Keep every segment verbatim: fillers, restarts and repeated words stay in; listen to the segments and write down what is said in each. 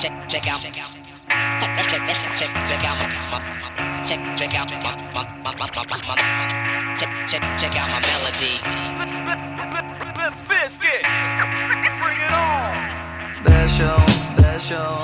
check check out check out check check check check out my check check out my my my my my check check check out my melody. Biscuit, bring it on. Special, special.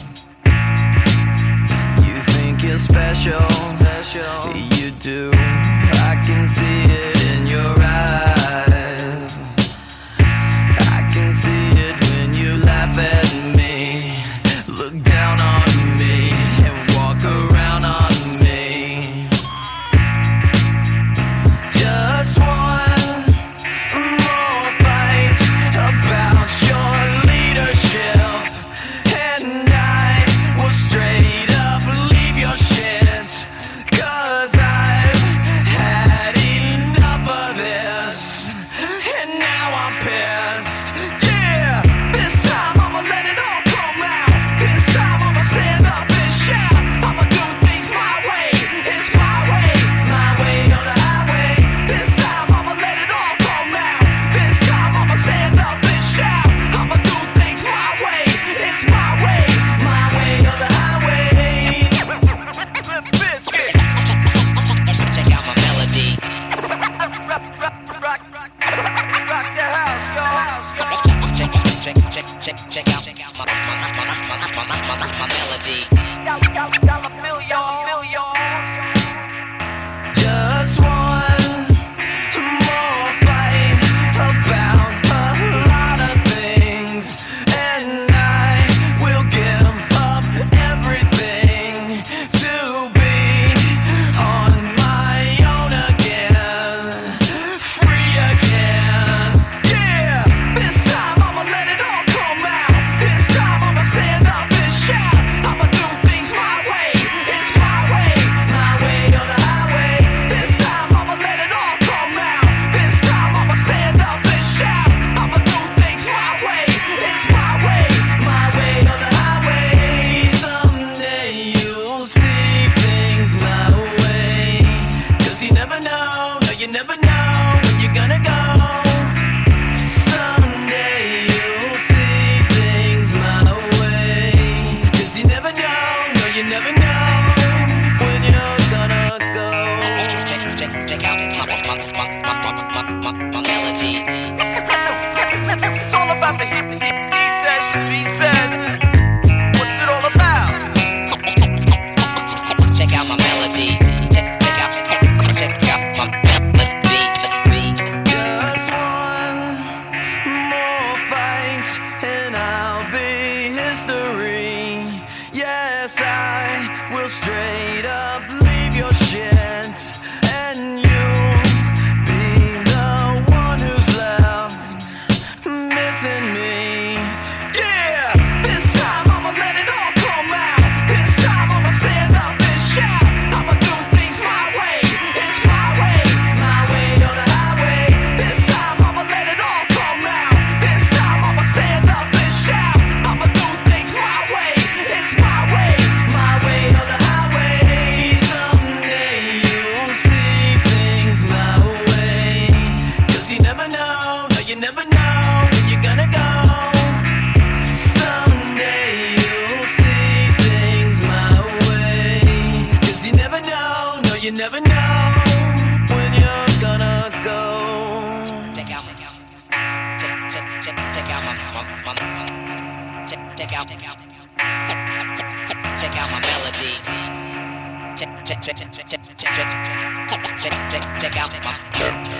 You think you're special, special. You do. I can see it in your eyes. I can see it when you laugh at me, look down on me, and walk around on me. Just one more fight about your leadership, and I will straight up leave your shit, 'cause I've had enough of this, and now I'm pissed. Yeah, this time I'ma let it all come out. This time I'ma stand up and shout. I'ma do things my way. It's my way, my way or the highway. This time I'ma let it all come out. This time I'ma stand up and shout. I'ma do things my way. It's my way, my way or the highway. Biscuit, Check out my melody. rock, rock, rock, rock, rock the house, yo, house, yo. Check check check check check out my my my my my my my my melody. Dollar, dollar, dollar bill, y'all, bill, y'all. Just one more fight about a lot of things, and I will give up everything to be on my own again, free again. Yeah, this time I'ma let it all come out. This time I'ma stand up and shout. I'ma do things my way. It's my way, my way or the highway. This time I'ma let it all come out. This time I'ma stand up and shout. I'ma do things my way. It's my way, my way or the highway. Someday you'll see things my way, 'cause you never know, no you never know when you're gonna go. Someday you'll see things my way, 'cause you never know, no you never know when you're gonna go. Check check check out my my my my my my my melody. It's all about the hip, hip, he said, she said. What's it all about? Check out my melody. Check check out check check out my melody. Just one more fight and I'll be history. Yes, I will straight up leave your shit, and you'll be the one who's left missing me. Yeah, this time I'ma let it all come out. This time I'ma stand up and shout. I'ma do things my way. It's my way, my way or the highway. This time I'ma let it all come out. This time I'ma stand up and shout. I'ma do things my way. It's my way, my way or the highway. Someday you'll see things my way, 'cause you never know, no you never know when you're gonna go. Someday you'll see things my way, 'cause you never know, no you never know when you're gonna go. Check out check out check check check check out my my my check check out check out check out my melody. Check check check check check check check check check check out my